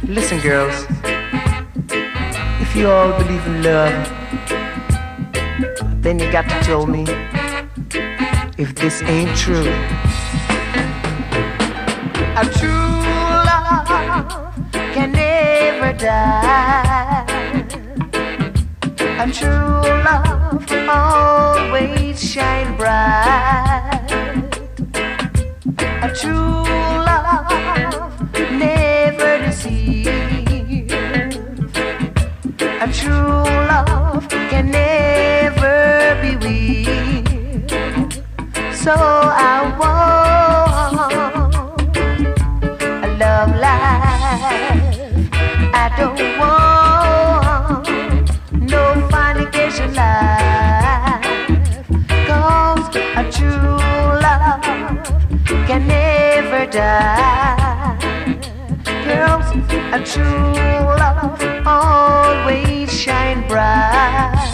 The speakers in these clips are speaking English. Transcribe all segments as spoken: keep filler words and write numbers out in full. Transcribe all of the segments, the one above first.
Listen, girls, if you all believe in love, then you got to tell me if this ain't true. A true love can never die. A true love always shine bright. A true love never deceive. A true love can never be weak. So I want a love life. I don't want no fornication life. 'Cause a true love can never die. Girls, a true love always shine bright.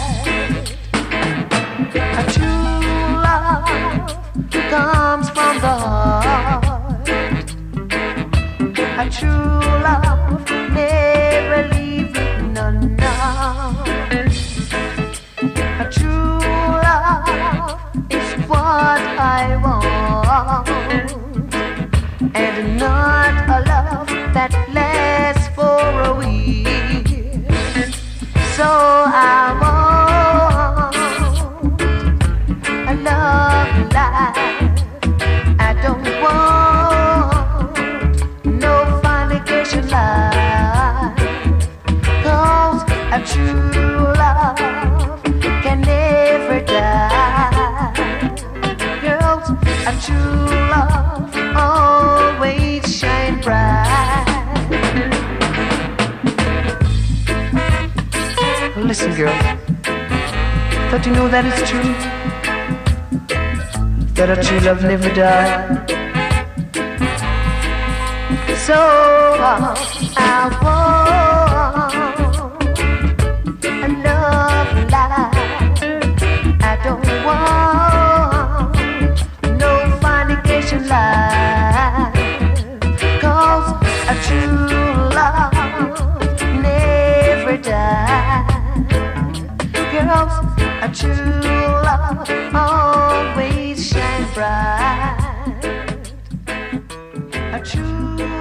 A true love comes from the heart. A true love never leaves none. A true love is what I want, and not a love that lasts for a week. So I want a love life. I don't want no fornication life. 'Cause a true love can never die. Girls, a true love always shine bright. Listen, girl, don't you know that it's true? That a true love never dies. So uh, I want a love life. I don't want no fornication life. 'Cause a true love never dies. Girls, a true love always shine bright. A true